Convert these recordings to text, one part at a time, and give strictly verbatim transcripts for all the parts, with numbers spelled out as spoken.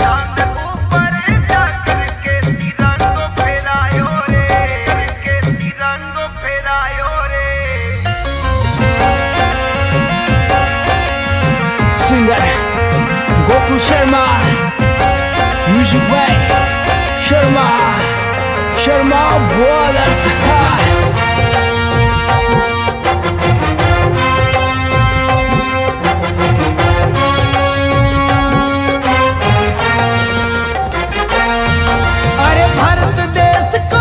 Singer Gokul Sharma, Music by Sharma Sharma Brothers. अरे भारत देश को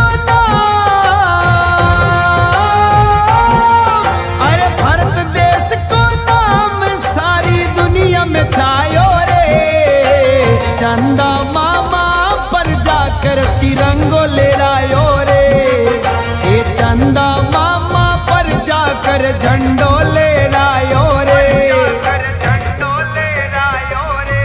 नाम, अरे भारत देश को नाम सारी दुनिया में छायो रे। चंदा मामा पर जाकर तिरंगो ले लायो रे। ये चंदा मामा पर जाकर झंडो ले लायो रे। झंडो ले लायो रे।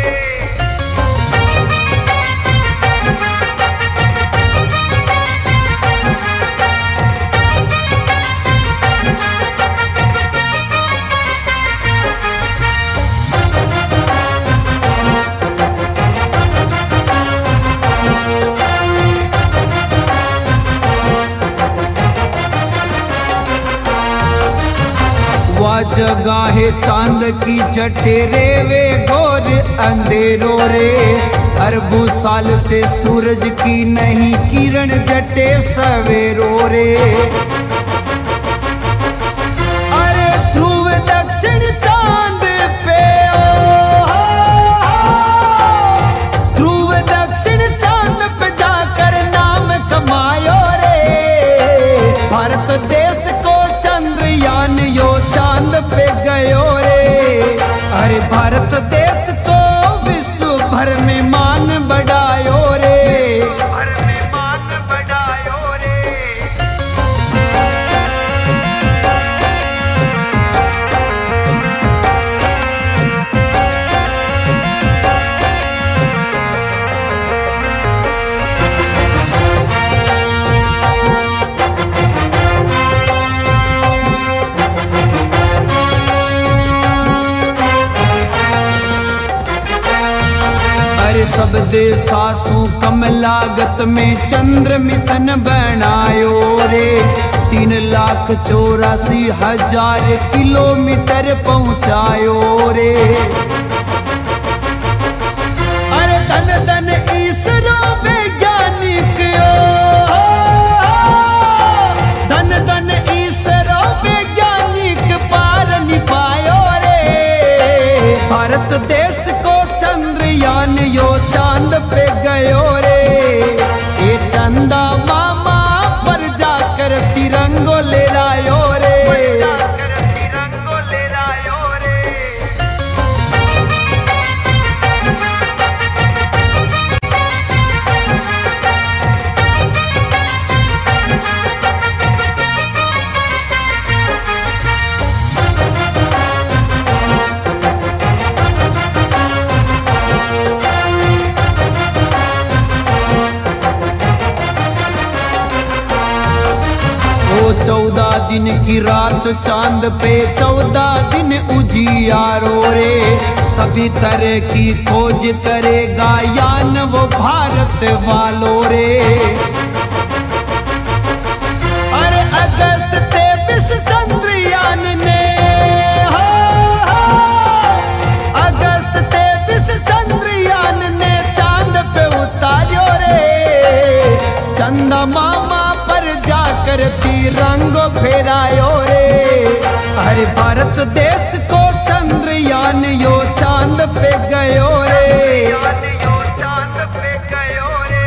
वह जगह है चांद की जटेरे वे घोर अंधेरो रे। अरबों साल से सूरज की नहीं किरण जटे सवेरो रे। अरे ध्रुव दक्षिण चांद पे ओ, ध्रुव दक्षिण चांद पे जाकर नाम कमायो रे। भारत देश को चंद्रयान यो चांद पे गयो रे। अरे भारत देश को विश्व भर में मान बढ़ायो रे। भर में मान बढ़ायो रे। अरे सब देशासों कम लागत में चंद्र मिशन बनायो रे। तीन लाख चौरासी हजार किलोमीटर पहुंचायो रे। अरे धन धन इसरो वैज्ञानिक ओ, धन धन इसरो वैज्ञानिक पार निपायो रे। भारत देश को चंद्रयान यो चांद पे गयो रे। ये चंदा मामा पर जाकर तिरंगो ले लायो रे। जाकर तिरंगो ले लायो रे। चौदह दिन की रात चांद पे चौदह दिन उजियारो रे। सभी तरह की खोज करेगा यान वो भारत वालों रे। अरे अगस्त तेईस चंद्रयान ने हो, हो, अगस्त तेईस चंद्रयान ने चांद पे उतारो रे। चंदा मामा पर जाकर तिरंगो फेरायो रे। अरे भारत देश को चंद्रयान यो चांद पे गयो रे। यो चांद पे गयो रे।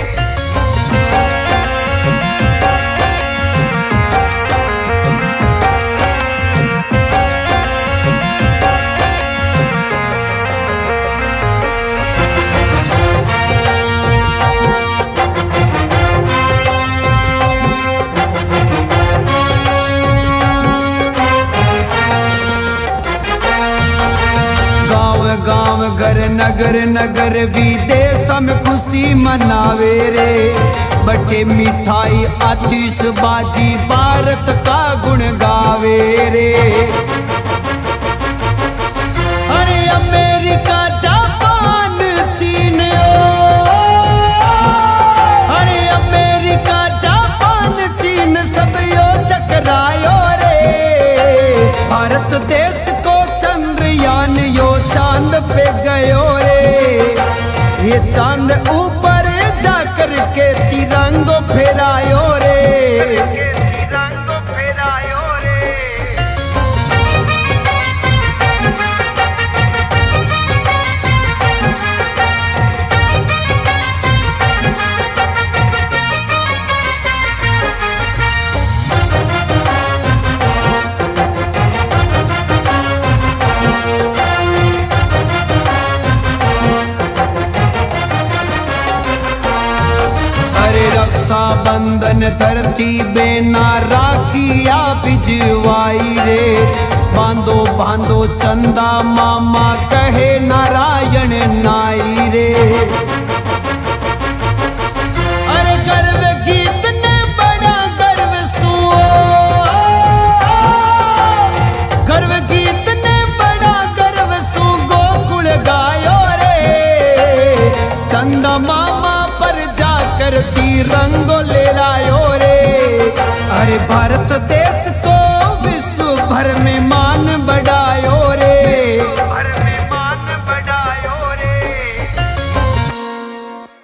गांव घर नगर नगर विदेश में खुशी मनावे रे। बटे मिठाई आतिशबाजी भारत का गुण गावे रे। अरे अमेरिका जापान चीन ओ, धरती बेना राखिया बिजवाई रे। बांधो बांधो चंदा मामा कहे नारायण नाई रे। अरे गर्व गीत ने बड़ा गर्व सुओ, गर्व गीत ने बड़ा गर्व सु गोकुल गायो रे। चंदा मामा पर जाकर तिरंगो ले लायो रे। अरे भारत देश